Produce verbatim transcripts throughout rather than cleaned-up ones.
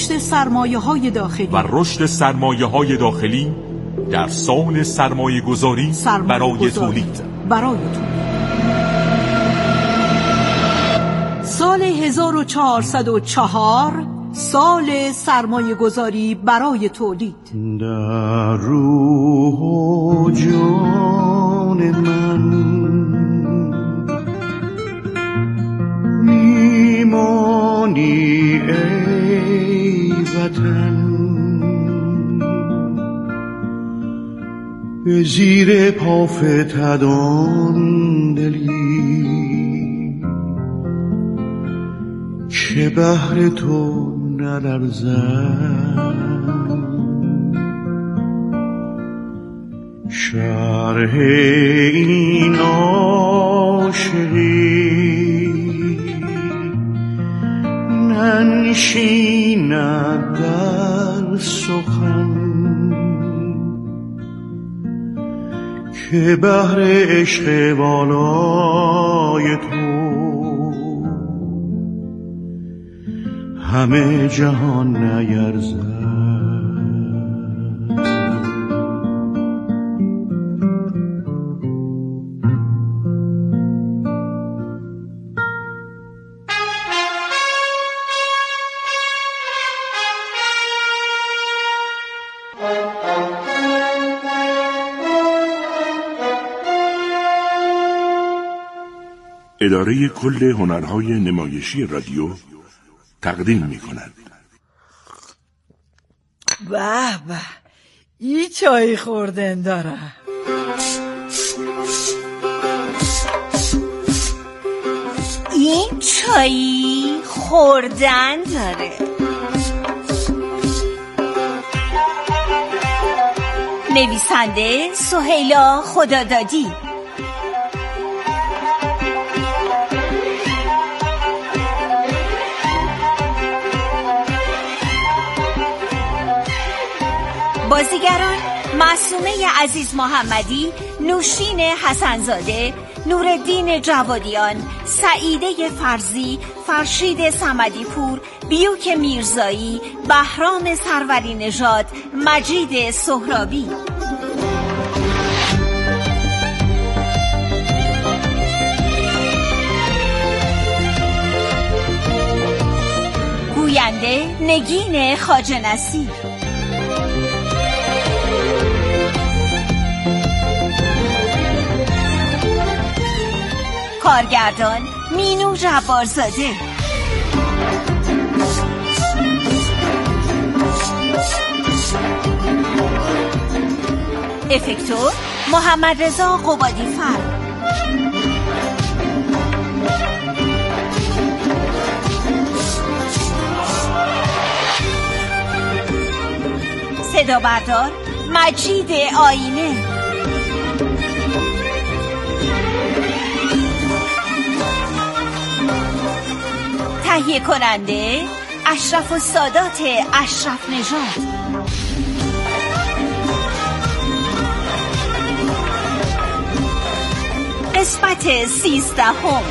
رشد سرمایه‌های داخلی و رشد سرمایه‌های داخلی در سال سرمایه گذاری برای تولید برای تولید سال هزار و چهارصد و چهار سال سرمایه گذاری برای تولید. در روح و جان من میمانی ای وطن، به زیر پافتدان دلی که بهر تو نلرزد. شرح این عاشقی ننشیند در سخن، که بهر عشق والای تو همه جهان نیرزد. اداره کل هنرهای نمایشی رادیو تقدیم می کند. به به، این چای خوردن داره. این چای خوردن داره. نویسنده سهیلا خدادادی، بازیگران: معصومه عزیز محمدی، نوشین حسنزاده، نورالدین جوادیان، سعیده فرزی، فرشید صمدی پور، بیوک میرزایی، بهرام سروری نژاد، مجید سهرابی. گوینده: نگین خواجه‌نصیر. کارگردان: مینو جبارزاده. افکتور: محمد رضا قبادی فر. صدا بردار: مجید آینه. تهیه کننده: اشرف السادات اشرف نژاد. قسمت سیزدهم.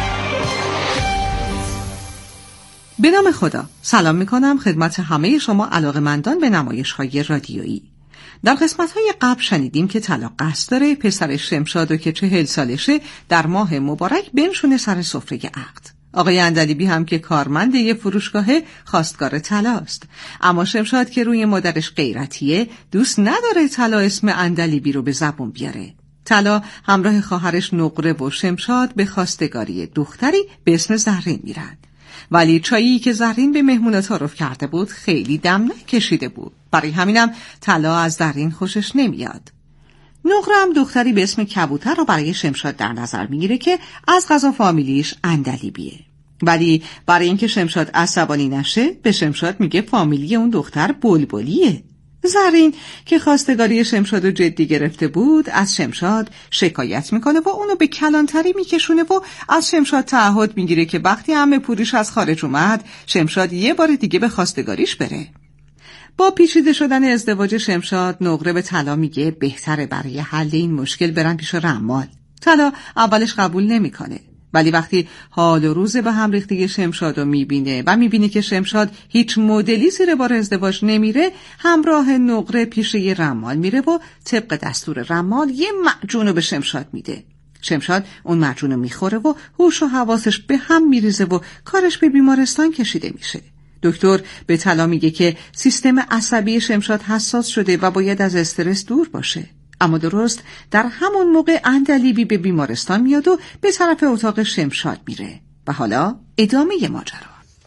به نام خدا. سلام میکنم خدمت همه شما علاقه‌مندان به نمایش‌های رادیویی. در قسمت‌های قبل شنیدیم که طلا قصد داره پسر شمشادو که چهل سالشه در ماه مبارک بنشونه سر سفره عقد. آقای اندلیبی هم که کارمند یه فروشگاهه خواستگار طلاست، اما شمشاد که روی مادرش غیرتیه دوست نداره طلا اسم اندلیبی رو به زبون بیاره. طلا همراه خواهرش نقره و شمشاد به خواستگاری دختری به اسم زرین میرن، ولی چایی که زرین به مهمونا تعارف کرده بود خیلی دم نکشیده بود، برای همینم طلا از زرین خوشش نمیاد. نقره هم دختری به اسم کبوتر رو برای شمشاد در نظر میگیره که از قضا فامیلیش اندلیبیه، ولی برای اینکه شمشاد عصبانی نشه به شمشاد میگه فامیلی اون دختر بلبلیه. زرین که خواستگاری شمشاد رو جدی گرفته بود از شمشاد شکایت میکنه و اونو به کلانتری میکشونه و از شمشاد تعهد میگیره که وقتی عمه پوریش از خارج اومد شمشاد یه بار دیگه به خواستگاریش بره. با پیچیده شدن ازدواج شمشاد، نقره به طلا میگه بهتره برای حل این مشکل برن پیش رمال. طلا اولش قبول نمیکنه، ولی وقتی حال و روز به هم ریخته شمشاد رو میبینه و میبینه که شمشاد هیچ مدلی زیر بار ازدواج نمیره، همراه نقره پیش یه رمال میره و طبق دستور رمال یه معجون رو به شمشاد میده. شمشاد اون معجون رو میخوره و هوش و حواسش به هم میریزه و کارش به بیمارستان کشیده میشه. دکتر به طلا میگه که سیستم عصبی شمشاد حساس شده و باید از استرس دور باشه. اما درست در همون موقع اندلیبی به بیمارستان میاد و به طرف اتاق شمشاد میره و حالا ادامه ماجرا.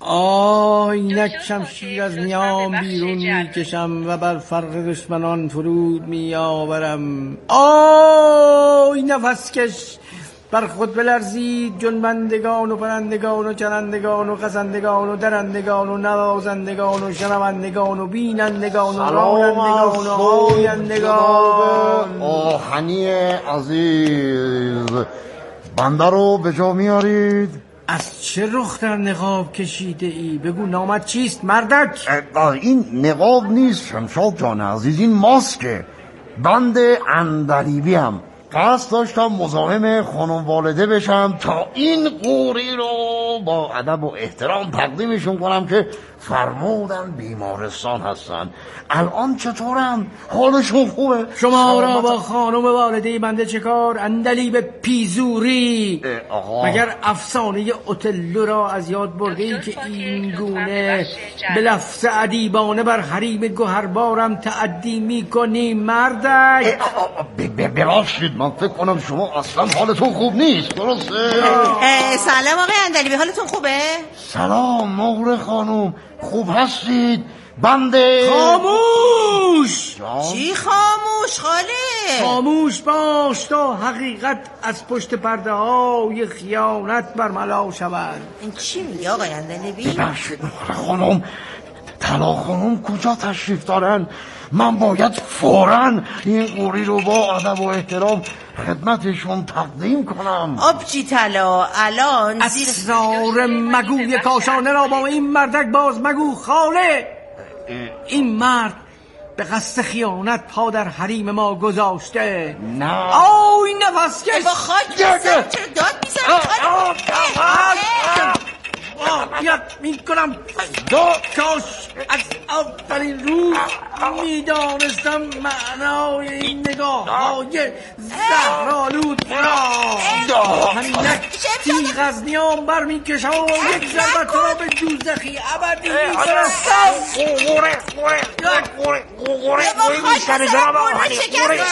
آی اینک شمشیر از نیام بیرون میکشم و بر فرق دشمنان فرود میآورم. آی نفس کش بر خود بلرزید جنبندگان و پرندگان و چرندگان و خزندگان و درندگان و نوازندگان و شنوندگان و بینندگان و رانندگان و آیندگان. آهنی عزیز، بنده رو به جا میارید؟ از چه رخ در نقاب کشیده ای؟ بگو نامت چیست مردک؟ این نقاب نیست شمشاد جان عزیز، این ماسکه. بنده اندلیبی هم قصد داشتم مزاحم خانم والده بشم تا این قوری رو با ادب و احترام تقدیمشون کنم که فرمودن بیمارستان هستن. الان چطورن؟ حالشون خوبه؟ شما را با خانم والده بنده چه کار؟ اندلیب پیزوری. مگر افسانه اوتلو را از یاد برده ای که این گونه به لفظ ادیبانه بر حریم گوهربارم تعدی میکنی مردک؟ ببخشید من فکر کنم شما اصلا حالتون خوب نیست. درسته؟ سلام آقای اندلیبی، حالتون خوبه؟ سلام نقره خانم، خوب هستید؟ بنده خاموش. چی خاموش خاله؟ خاموش باش تا حقیقت از پشت پرده های خیانت برملا شود. این چی میگی آقای اندلیبی؟ ببخشید نقره خانم، طلا خانم کجا تشریف دارن؟ من باید فوراً این قوری رو با ادب و احترام خدمتشون تقدیم کنم. آبجی طلا الان زیر اسرار مگوی کاشانه را با این مردک باز مگو خاله. این مرد به قصد خیانت پا در حریم ما گذاشته. نه آوی نفس کش با خاک بزن. چرا داد میزن؟ یاد میکنم کاش از آفترین روز میدانستم معنای این نگاه های زهرآلود را. همینک تیغ از نیام بر میکشم و یک ضربت را به دوزخی ابدی میفرستم. قوره قوره قوره قوره قوره میشکنه جناب آهنی. ای وای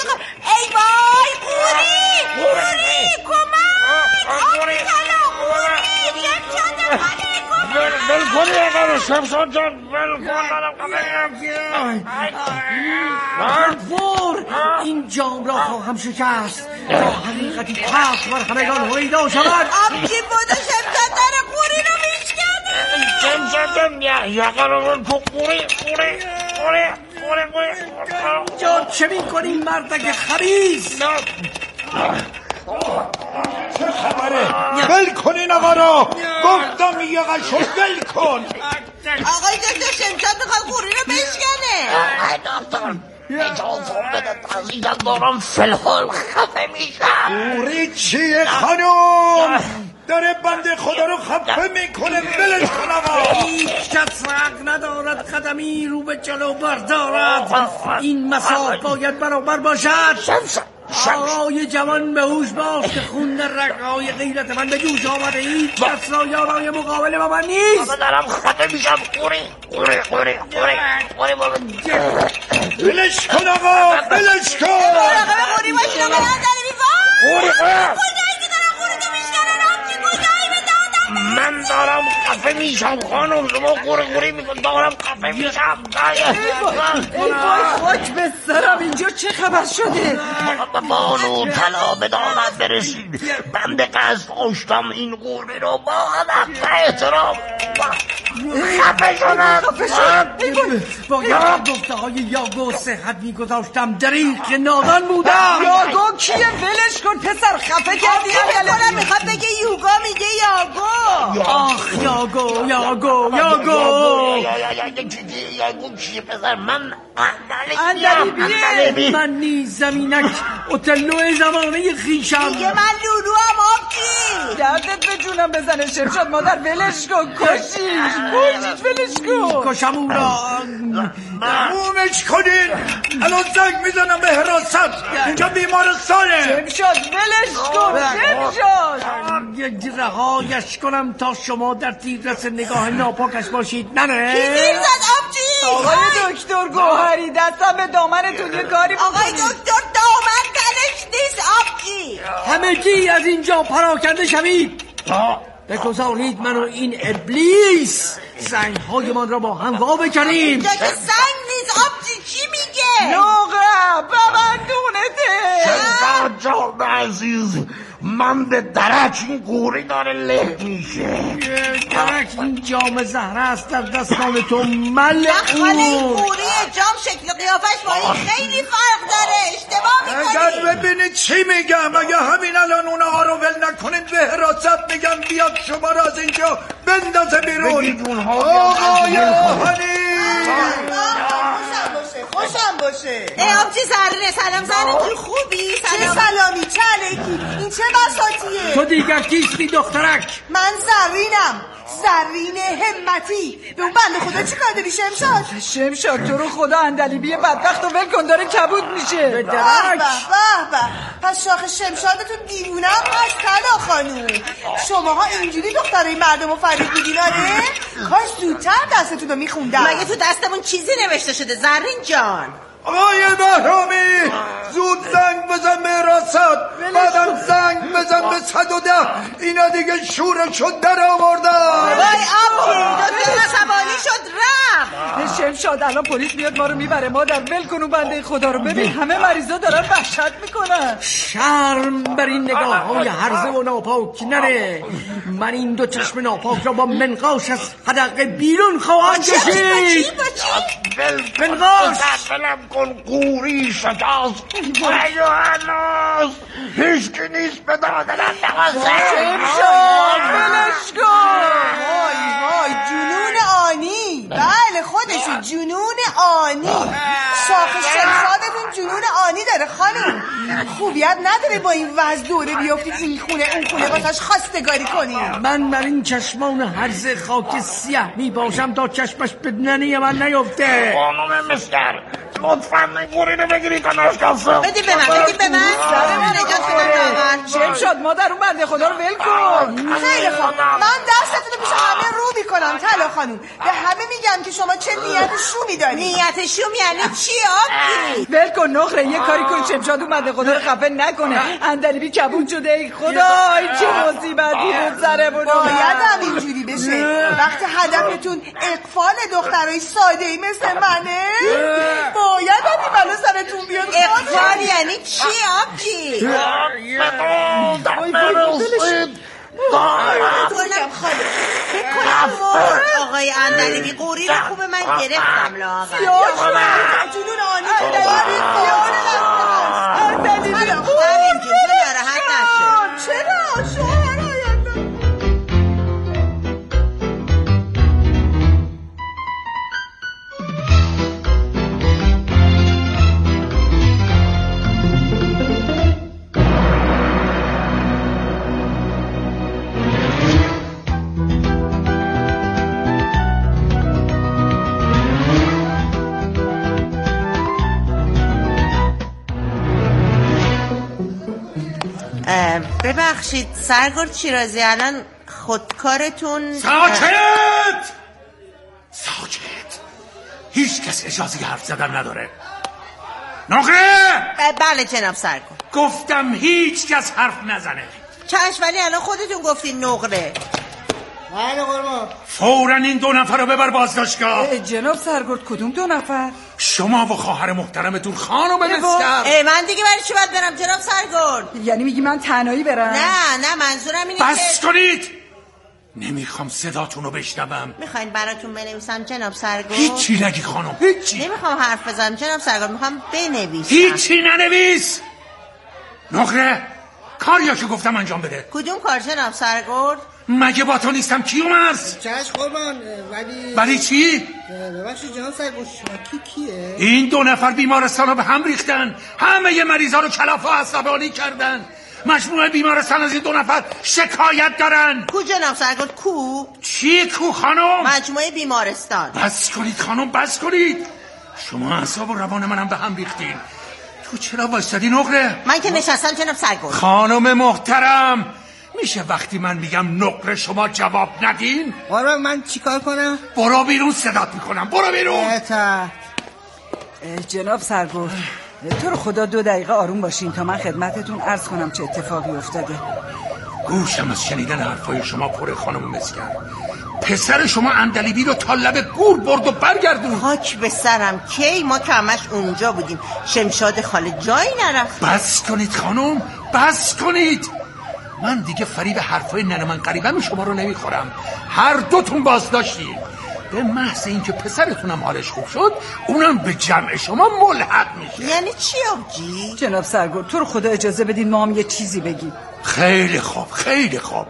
قوری قوری کمک آبی طلا قوری بل کنی اگر شمشاد جان بل کن. فور این جام را خواهم شکست تا حقیقتی پخش بر همگان هویدا شود. آبجی بوده شمشاد داره قوری رو میشکنه. شمشاد جان یقه رو بل کن. قوری قوری قوری قوری قوری جان چه میکنی مردک خبیث؟ چه خبره؟ بل کنین آقا را. گفتم یقه شو بل کن. آقای دکتر شمشاد میخواد قوری رو بشکنه. آقای دکتر اجازه بده تازیدم دارم فلحال خفه میشم. قوری چیه خانم؟ داره بنده خدا رو خفه میکنه. بلش کن آقا. هیچ کس حق ندارد قدمی رو به جلو بردارد. این مساف باید برابر باشد. آقای جوان به هوش باش که خون در رگ‌های غیرت من به جوش آمده. هیچ کس را یارای مقابله با من نیست. بابا دارم خفه میشم. قوری قوری قوری قوری قوری بابا بلش کن آقا. بلش کن. مراقب قوری باشین آقای اندلیبی. قوری قوری کجایی که دارم قوری تو میشکنن آبجی؟ کجایی به دادم؟ من دارم خفه میشم خانم. شما قوری قوری میکن. دارم خفه میشم. ای وای خاک به سرم. اینجا چه خبر شده؟ بانو طلا به دامت برسید. بنده قصد داشتم این قوری رو با ادب و احترام خفه شدم. باید گفته های یاگو صحت میگذاشتم. دریغ که نادان بودم. یاگو کیه؟ ولش کن پسر. خفه کردی اندلیبی. میخواد بگه یوگا میگه یاگو. آخ یاگو یاگو یاگو یاگو چیه پسر؟ من اندلیبیه. من نیز زمینک اوتلو زمانه خیشم. دیگه من لولو هم آبجی. دردت به جونم بزنه شمشاد مادر. ولش کن. کشیش کشیش ولش کن. کشم اون را. مومش کنین. الان زنگ میزنم به حراست. اینجا بیمارستانه. شمشاد ولش کن. شمشاد یک رهایش کنم تا شما در تیررس نگاه ناپاکش باشید. نه نه کی زیر زد آبجی؟ آقای دکتر گوهری دستم به دامنتون یه کاری بکنید. آقای دکتر دامن تنش نیست آبجی. همگی از اینجا پراکنده شوید. بگذارید من و این ابلیس سنگهای من را با هم وا بکنیم. اینجا که سنگ نیست آبجی. چی میگه؟ نوغه ببندونته. شمشاد جان عزیز، من به درک این گوری داره له میشه. درک این جام زهره است در دستان تو ملعون. خاله این گوری جام شکل قیافش با این خیلی فرق داره. اشتباه میکنی. اگر ببینید چی میگم. اگه همین الان اونها رو ول نکنید به حراست میگم بیاد شما را از اینجا بندازه بیرون. آقای آهنی خوشم باشه. ای آبجی زرینه سلام زرینه خوبی؟ چه سلامی چه علیکی. این چه بساطیه؟ تو دیگر کیستی دخترک؟ من زرینم. زرین همتی. به اون بنده خدا چی کار داری شمشاد؟ شمشاد تو رو خدا اندلیبی بدبخت و ول کن داره کبود میشه. به درک. به به به. پس شاخ شمشادتون دیوونه هم هست طلا خانوم. شماها اینجوری دخترای مردم رو فریب میدین آره؟ کاش زودتر دستتون رو میخوندم. مگه تو دستمون چیزی نوشته شده زرین جان؟ آقای بهرامی زود زنگ بزن به حراست. بعدم زنگ بزن به صد و ده. اینا دیگه شورشو در آوردن. وای آبجی دکتر عصبانی شد رفت. شمشاد الان پلیس میاد ما رو میبره. مادر ول کن اون بنده خدا رو. ببین همه مریضا دارن وحشت میکنن. شرم بر این نگاه های هرزه و ناپاک نره. من این دو چشم ناپاک را با منقاش از حدقه بیرون خواهم کشید. منقاش کن گوری شکست. ایو هنوز هیچ که نیست به دادنم نقصه. شمشاد ولش کن. وای وای جنون آنی. بله خودشو جنون آنی. شاخ شمشادتون جنون آنی داره خانم. خوبیت نداره با این وضع دوره بیافتید این خونه اون خونه واسش خواستگاری کنیم. من بر این چشمان هرزه خاک سیاه می باشم تا چشمش به ننه من نیفته. خانم مستر لطفاً گوری رو بگیری کناش کاسم. بدی به من بدی به من. شمشاد مادر اون بنده خدا رو ول کن. خیلی خوب من دستتون رو پیش همه رو میکنم طلا خانوم. به همه میگم که شما چه نیت شومی داری. نیت شوم یعنی چی آبجی؟ ول کن نخره یه کاری کن شمشاد اون بنده خدا رو خفه نکنه. اندلیبی کبود شده. ای خدا چه مصیبتی بود سرمون. باید هم اینجوری بشه. وقتی هدفتون اقفال دخترای ساده ای مثل منه باید هم این بلا سرتون بیاد. اقفال یعنی چی آبجی؟ بکنم خاله بکنم آقای اندلیبی قوری رو خوب من گرفتم لاغر. جنون آنی اندلیبی بیاره هست. اندلیبی خواهر اینجور تو ناراحت نشد. چرا شوهر آینده. ببخشید سرگرد شیرازی الان خودکارتون ساکت ساکت. هیچ کس اجازه حرف زدن نداره. نقره بله جناب سرگرد. گفتم هیچ کس حرف نزنه. چشم ولی الان خودتون گفتین نقره. بله قربان. فوراً این دو نفر رو ببر بازداشتگاه. جناب سرگرد کدوم دو نفر؟ شما و خواهر محترمتون خانم مستر. من دیگه برای چی باید برم جناب سرگرد؟ یعنی میگی من تنهایی برم؟ نه نه منظورم اینه بس کنید. نمیخوام صداتون رو بشنوم. میخواین براتون بنویسم جناب سرگرد؟ هیچی نگی خانم هیچی. نمیخوام حرف بزنم جناب سرگرد میخوام بنویسم. هیچی ننویس. نقره کاریا که گفتم انجام بده. کدوم کار جناب سرگرد؟ مگه با تو نیستم کیومرز؟ چشم قربان، ولی ولی چی؟ ببخشید جناب سرگرد، شما کی کیه؟ این دو نفر بیمارستان رو به هم ریختن، همه ی مریضا رو کلافه و عصبانی کردن. مجموعه بیمارستان از این دو نفر شکایت دارن. کو جناب سرگرد کو؟ چی کو خانم؟ مجموعه بیمارستان. بس کنید خانم، بس کنید. شما اعصاب و روان منم به هم ریختین. تو چرا وایسادی نقره؟ من که نشستم جناب سرگرد. خانم محترم، میشه وقتی من میگم نقره شما جواب ندین؟ قربان من چیکار کنم؟ برو بیرون، صدات میکنم، برو بیرون. جناب سرگرد، تو رو خدا دو دقیقه آروم باشین تا من خدمتتون عرض کنم چه اتفاقی افتاده. گوشم از شنیدن حرفای شما پره خانم مسکر. پسر شما اندلیبی رو تا لب گور برد و برگردون. خاک به سرم، کی ما که همش اونجا بودیم. شمشاد خاله جایی نرفت. بس کنید خانم، بس کنید. من دیگه فریب حرفای ننه من قریبم شما رو نمیخورم. هر دوتون بازداشتید. به محض اینکه پسرتونم حالش خوب شد، اونم به جمع شما ملحق میشه. یعنی چی آبجی؟ جناب سرگرد، تو رو خدا اجازه بدین ما هم یه چیزی بگیم. خیلی خوب، خیلی خوب.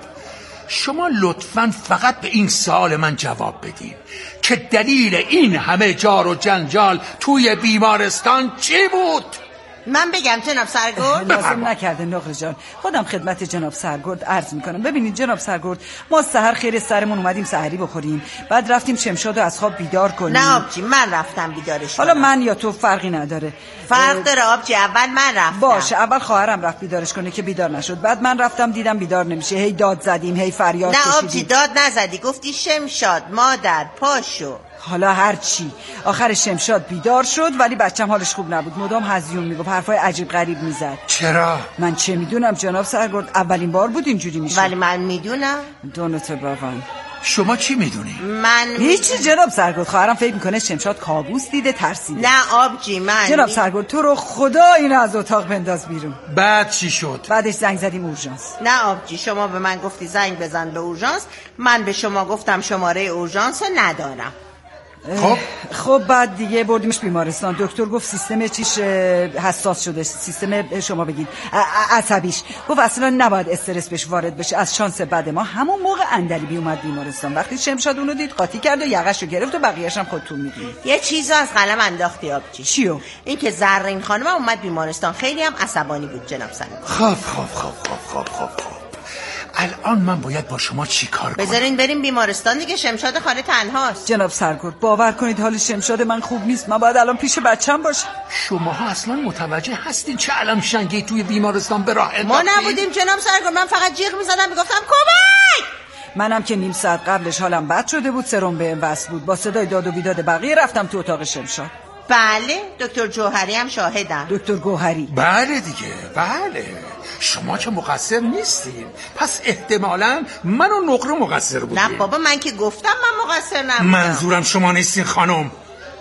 شما لطفاً فقط به این سوال من جواب بدین که دلیل این همه جار و جنجال توی بیمارستان چی بود؟ من بگم جناب سرگرد؟ لازم نکرده نقره جان، خودم خدمت جناب سرگرد عرض میکنم. ببینید جناب سرگرد، ما سحر خیر سرمون اومدیم سحری بخوریم، بعد رفتیم شمشاد رو از خواب بیدار کنیم. نه آبجی، من رفتم بیدارش حالا کنم. من یا تو فرقی نداره. فرق داره آبجی، اول من رفتم. باشه، اول خواهرم رفت بیدارش کنه که بیدار نشد، بعد من رفتم دیدم بیدار نمیشه، هی داد زدیم، هی فریاد کشیدیم. نه آبجی، داد نزدی، گفتی شمشاد مادر پاشو. حالا هر چی، آخر شمشاد بیدار شد، ولی بچم حالش خوب نبود، مدام هزیون میگفت، حرفای عجیب غریب میزد. چرا؟ من چه میدونم جناب سرگرد، اولین بار بود اینجوری میشه. ولی من میدونم. دونت بابا. شما چی میدونی؟ من هیچی جناب سرگرد، خواهرم فکر میکنه شمشاد کابوس دیده ترسیده. نه آبجی، من جناب می... سرگرد، تو رو خدا اینو از اتاق بنداز بیرون. بعد چی شد؟ بعدش زنگ زدیم اورژانس. نه آبجی، شما به من گفتی زنگ بزن به اورژانس، من به شما گفتم شماره اورژانس ندارم. خب خب بعد دیگه بردیمش بیمارستان. دکتر گفت سیستم چیش حساس شده، سیستم شما بگید عصبیش. گفت اصلا نباید استرس بهش وارد بشه. از شانس بد ما همون موقع اندلیبی اومد بیمارستان. وقتی شمشاد اونو دید قاطی کرد و یقهشو گرفت و بقیه‌اش هم خودتون میدونید. یه چیزو از قلم انداختی آبجی. چیو؟ این که زرین خانم اومد بیمارستان، خیلی هم عصبانی بود جناب سرگرد. خب خب خب خب خب خب خب الان من باید با شما چی کار کنم؟ بذارین بریم بیمارستان دیگه، شمشاد خاله تنهاست. جناب سرگرد، باور کنید حال شمشاد من خوب نیست، من باید الان پیش بچم باشم. شماها اصلا متوجه هستین چه علم شنگی توی بیمارستان به راه ما نبودیم جناب سرگرد، من فقط جیغ میزدم میگفتم کمک. منم که نیم ساعت قبلش حالم بد شده بود، سرم بهم وصل بود، با صدای داد و بیداد بقیه رفتم تو اتاق شمشاد. بله، دکتر جوهری هم شاهدم. دکتر گوهری؟ بله دیگه، بله. شما که مقصر نیستین، پس احتمالاً من و نقره مقصر بودیم. نه بابا، من که گفتم من مقصر نبودم. منظورم شما نیستین خانم.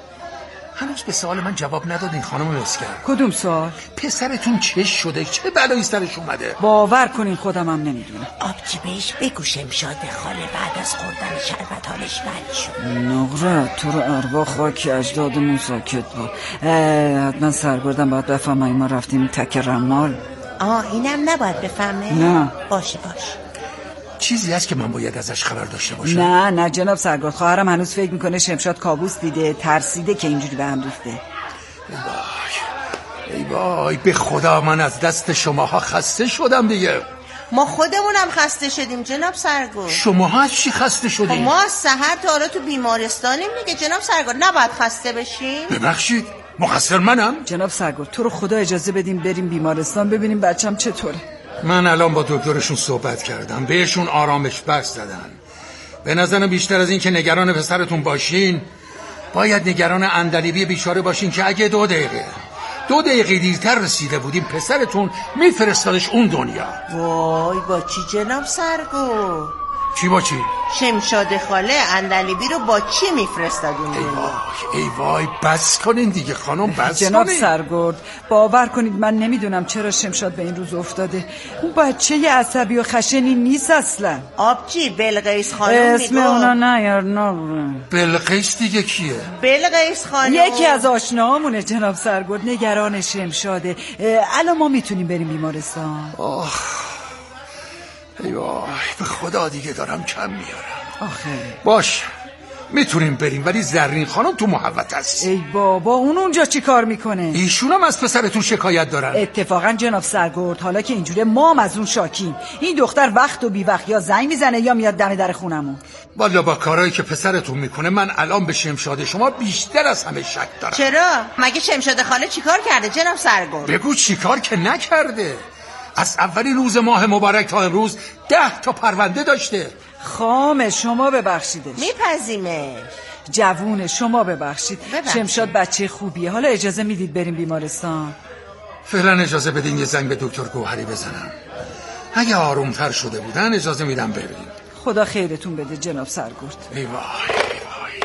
هنوز به سوال من جواب ندادین خانم مسکر. کدوم سوال؟ پسرتون چه شده؟ چه بلایی سرش اومده؟ باور کنین خودم هم نمیدونم. آبجی بهش بگو شمشاد خاله بعد از خوردن شربت حالش بد شد. نقره، تو رو ارواح خاک اجدادمون ساکت با. حتما سرگردم باید بفهمم ما رفتیم تک رمال. آه اینم نباید بفهمه؟ نه. باشه باشه. چیزی هست که من باید ازش خبر داشته باشم؟ نه نه جناب سرگرد، خواهرم هنوز فکر میکنه شمشاد کابوس دیده، ترسیده که اینجوری به هم ریخته. وای ای وای، به خدا من از دست شماها خسته شدم دیگه. ما خودمونم خسته شدیم جناب سرگرد. شماها از چی خسته شدیم؟ ما از سحر تا حالا تو بیمارستانیم دیگه جناب سرگرد، نباید خسته بشیم. ببخشید، مقصر منم؟ جناب سرگرد، تو رو خدا اجازه بدیم بریم بیمارستان ببینیم بچم چطوره. من الان با دکترشون صحبت کردم، بهشون آرامش بخش دادن. به نظرم بیشتر از این که نگران پسرتون باشین، باید نگران اندلیبی بیچاره باشین که اگه دو دقیقه دو دقیقه دیرتر رسیده بودیم پسرتون میفرستادش اون دنیا. وای با چی جناب سرگرد؟ چی با چی؟ شمشاد خاله اندلیبی رو با چی میفرستادون؟ ای وای ای وای، بس کنین دیگه خانم، بس جناب کنین. سرگرد، باور کنید من نمیدونم چرا شمشاد به این روز افتاده. اون بچه ی عصبی و خشنی نیست اصلا. آبجی بلقیس خانم اسم اونا نیار. نه بلقیس دیگه کیه؟ بلقیس خانم یکی از آشناهامونه جناب سرگرد، نگران شمشاده. الان ما میتونیم بریم بیمارستان؟ آه ای وای به خدا دیگه دارم کم میارم. آخه باش میتونیم بریم، ولی زرین خانم تو محوط است. ای بابا اون اونجا چی کار میکنه؟ ایشون هم از پسرتون شکایت دارن. اتفاقا جناب سرگرد حالا که اینجوره ما هم از اون شاکیم. این دختر وقت و بی وقت یا زنگ میزنه یا میاد دم در خونمون. والا با کارهایی که پسرتون میکنه من الان به شمشاد شما بیشتر از همه شک دارم. چرا؟ مگه شمشاد خاله چیکار کرده جناب سرگرد؟ بگو چیکار که نکرده. از اولین روز ماه مبارک تا امروز ده تا پرونده داشته. خامه شما ببخشیدش. میپذیمش. جوونه شما ببخشید. ببخشید. شمشاد بچه خوبیه. حالا اجازه میدید بریم بیمارستان؟ فعلا اجازه بدین یه زنگ به دکتر گوهری بزنم. اگه آرومتر شده بودن اجازه میدم بریم. خدا خیرتون بده جناب سرگرد. ای وای ای وای.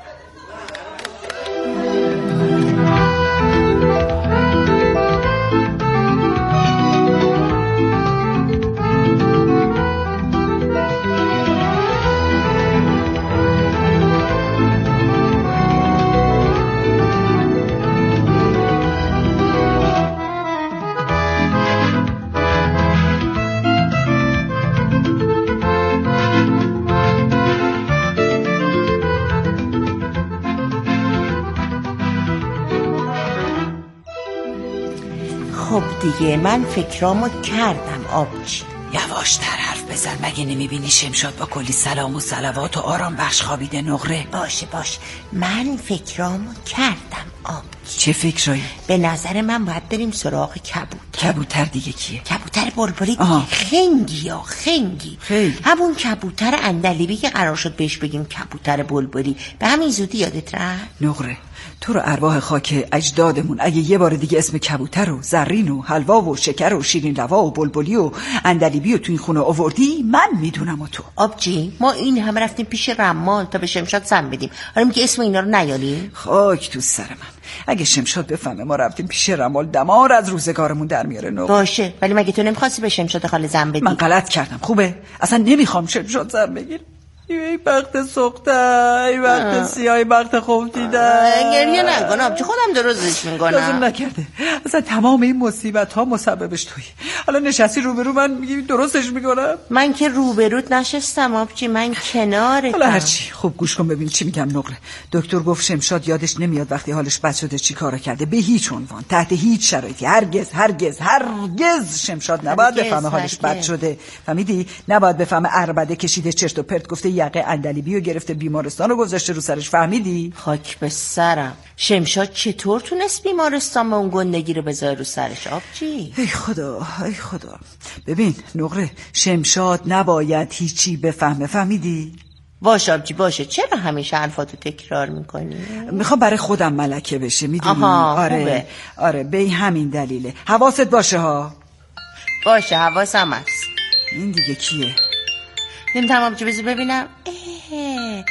خب دیگه من فکرامو کردم آبجی. یواشتر حرف بزن، مگه نمیبینی شمشاد با کلی سلام و صلوات و آرام بخش خوابیده نقره؟ باشه باشه من فکرامو کردم آبجی. چه فکرایی؟ به نظر من باید بریم سراغ کبوتر. کبوتر دیگه کیه؟ کبوتر بلبلی دیگه. خنگی یا خنگی خیلی. همون کبوتر اندلیبی که قرار شد بهش بگیم کبوتر بلبلی. به همین زودی یادت رفت؟ نقره تو رو ارواح خاک اجدادمون اگه یه بار دیگه اسم کبوتر و زرین و حلوا و شکر و شیرین روا و بلبلی و اندلیبی و تو این خونه آوردی من میدونم. و تو آبجی ما این هم رفتیم پیش رمال تا به شمشاد زن بدیم. حالا میگه اسم اینا رو نیاریم؟ خاک تو سر من. اگه شمشاد بفهمه ما رفتیم پیش رمال دمار از روزگارمون در میاره. نو باشه ولی مگه تو نمیخواستی به شمشاد خاله زن بدی؟ من غلط کردم. خوبه اصلا نمیخوام شمشاد زن بگیر. ای وقت سخته، ای وقت سیاه، ای وقت خوب دیدن. گریه نکن آبجی خودم درستش میکنم. لازم نکرده. اصلا تمام این مصیبت ها مسببش تویی. حالا نشستی روبرو من میگی درستش میکنم. من که روبروت نشستم آبجی، من کنارتم. حالا هرچی. خوب گوش کن ببین چی میگم نقره. دکتر گفت شمشاد یادش نمیاد وقتی حالش بد شده چی کارا کرده. به هیچ عنوان تحت هیچ شرایطی هرگز هرگز هرگز شمشاد نباید بفهمه حالش بد شده. فهمیدی؟ نباید بفهمه عربده کشیده چرت و پرت گفته یقه اندلیبی رو گرفته بیمارستان رو گذاشته رو سرش. فهمیدی؟ خاک به سرم. شمشاد چطور تونست بیمارستان به اون گندگی رو بذاره رو سرش آبجی؟ ای خدا ای خدا. ببین نقره شمشاد نباید هیچی بفهمه. فهمیدی؟ باشه آبجی باشه. چرا همیشه حرفاتو تکرار میکنی؟ میخوام برای خودم ملکه بشه میدونی؟ آها آره خوبه. آره به همین دلیله. حواست باشه ها. باشه حواسم هست. این دیگه کیه؟ نمیتونم آبجی بذار ببینم. اه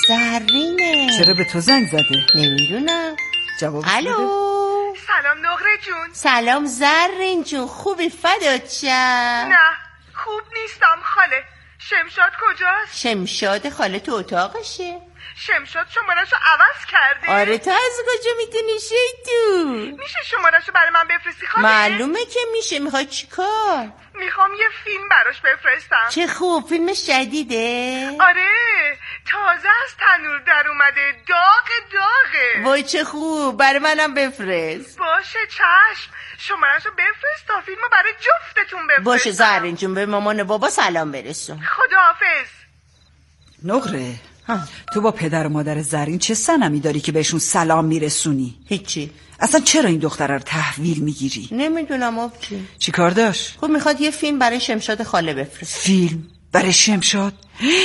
زرینه. چرا به تو زنگ زده؟ نمیدونم. جواب الو. سلام نقره جون. سلام زرین جون. خوبی فدات شم؟ نه خوب نیستم خاله. شمشاد کجاست؟ شمشاد خاله تو اتاقشه. شمشاد شماره‌شو عوض کرده؟ آره تو از کجا میدونی شیطون؟ میشه شماره‌شو برای من بفرستی خاله؟ معلومه که میشه. میخوای چیکار؟ میخوام یه فیلم براش بفرستم. چه خوب. فیلمش جدیده؟ آره تازه از تنور در اومده. داغ داغه. وای چه خوب. برای منم بفرست. باشه چشم. شماره‌شو بفرست تا فیلمو برای جفتتون بفرستم. باشه زرین جون به مامان بابا سلام برسون. خداحافظ. نقره تو با پدر و مادر زرین چه سنمی داری که بهشون سلام میرسونی؟ هیچی. اصلا چرا این دختره رو تحویل میگیری؟ نمیدونم آبجی. چی کار داشت؟ خب میخواد یه فیلم برای شمشاد خاله بفرست. فیلم برای شمشاد؟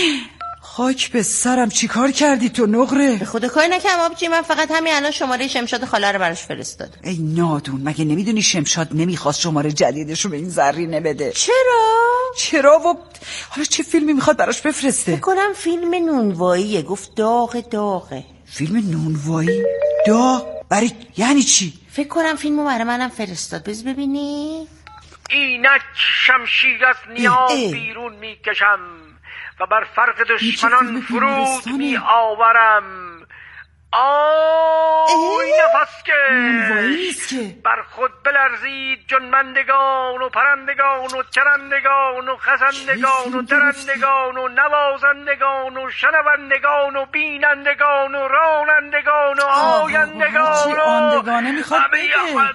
خاک به سرم. چی کار کردی تو نقره؟ به خدا کاری نکردم آبجی. من فقط همین الان شماره شمشاد خاله رو براش فرستادم. ای نادون مگه نمیدونی شمشاد نمیخواست شماره جدیدش رو به این زرینه بده؟ چرا؟ چرا و حالا چه فیلمی میخواد براش بفرسته؟ فکر کنم فیلم نونواییه. گفت داغ داغه. فیلم نونوایی؟ داغ؟ برای یعنی چی؟ فکر کنم فیلمو برای منم فرستاد. بز ببینی. اینک شمشیر از نیام بیرون میکشم و بر فرق دشمنان فرود می آورم. آی نفس که بر خود بلرزید جنبندگان و پرندگان و چرندگان و خزندگان و درندگان و نوازندگان و شنوندگان و بینندگان و رانندگان و آیندگان و آندگانه میخواد بگه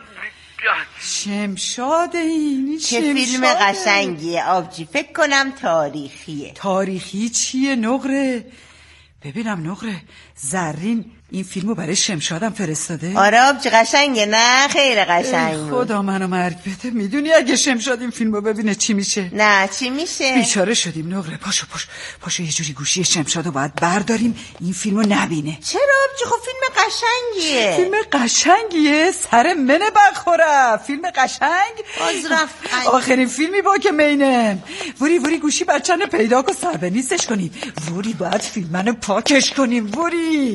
شمشاد اینی چه فیلم قشنگیه آبجی، فکر کنم تاریخیه. تاریخی چیه نقره؟ ببینم نقره، زرین این فیلمو برای شمشادم فرستاده؟ آره آبجی قشنگه، نه خیلی قشنگ بود. خدا منو مرگ بده. میدونی اگه شمشاد این فیلمو ببینه چی میشه؟ نه چی میشه؟ بیچاره شدیم نقره. پاشو پاشو پاشو یه جوری گوشی شمشادو باید برداریم این فیلمو نبینه. چرا آبجی؟ خب فیلم قشنگیه. فیلم قشنگیه؟ سر منه بخوره. فیلم قشنگ؟ باز رفت آخرین فیلمی با که مینم. وری وری گوشی بچه‌نه پیدا کن، سر به نیستش کنیم. وری باید فیلمنو پاکش کنیم. وری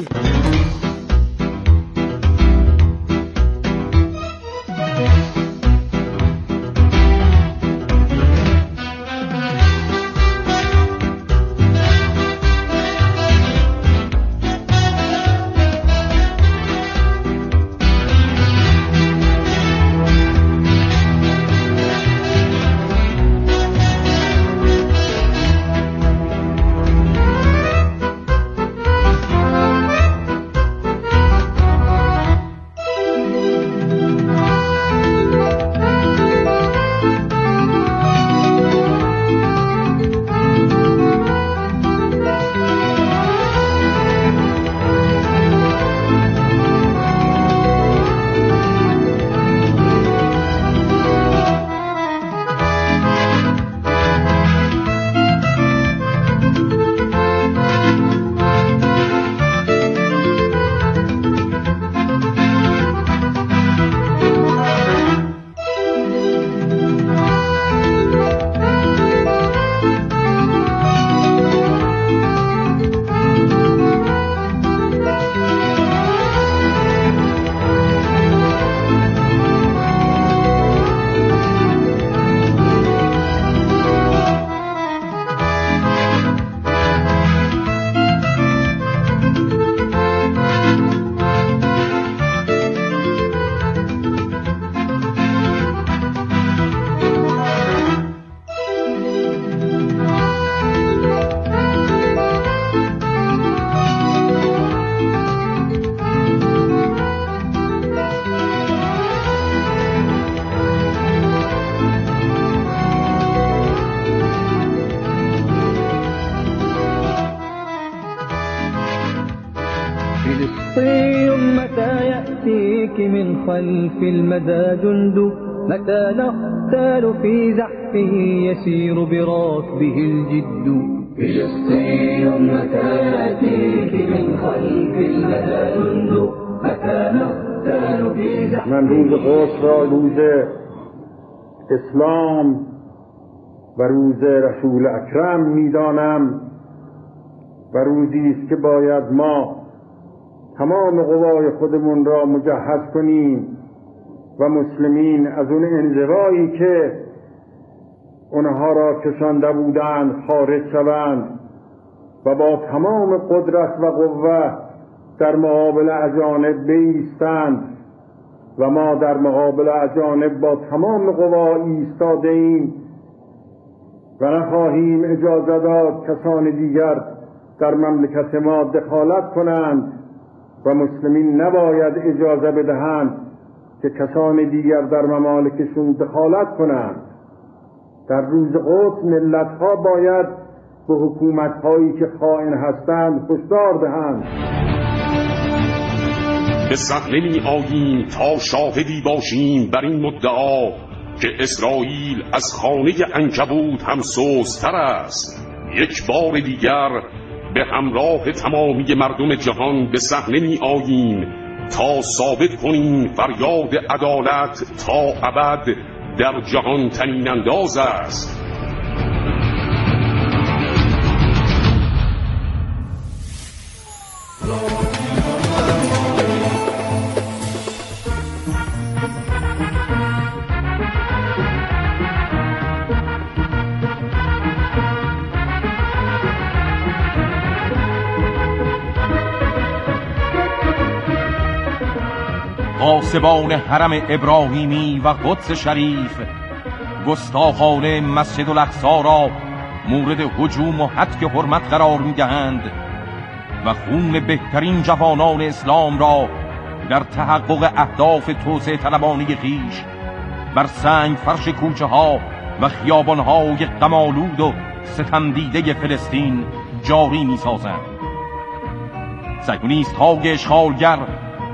من خلف المدى جند متى نقتال في زحفه يسير براكبه الجد فلسطين متى يأتيك من خلف المدى جند متى نقتال في زحفه. من روز قدس را روز اسلام و روز رسول اکرم میدانم و روزی است که باید ما تمام قوای خودمون را مجهز کنیم و مسلمین از اون انزوایی که اونها را کشانده بودند خارج شوند و با تمام قدرت و قوه در مقابل اجانب بایستند و ما در مقابل اجانب با تمام قوا ایستاده ایم و نخواهیم اجازه داد کسان دیگر در مملکت ما دخالت کنند و مسلمین نباید اجازه بدهند که کسان دیگر در ممالکشون دخالت کنند. در روز قدس ملت‌ها باید به حکومت‌هایی که خائن هستند هشدار دهند. به صحنه می آییم تا شاهدی باشیم بر این مدعا که اسرائیل از خانه عنکبوت هم سست‌تر است. یک بار دیگر به همراه تمامی مردم جهان به صحنه می آییم تا ثابت کنیم فریاد عدالت تا ابد در جهان طنین انداز است. قاسبان حرم ابراهیمی و قدس شریف گستاخانه مسجد الاقصی را مورد هجوم و هتک حرمت قرار می‌دهند و خون بهترین جوانان اسلام را در تحقق اهداف توسعه طلبانه خویش بر سنگ فرش کوچه ها و خیابان های غم‌آلود و ستمدیده فلسطین جاری می‌سازند. صهیونیست های اشغالگر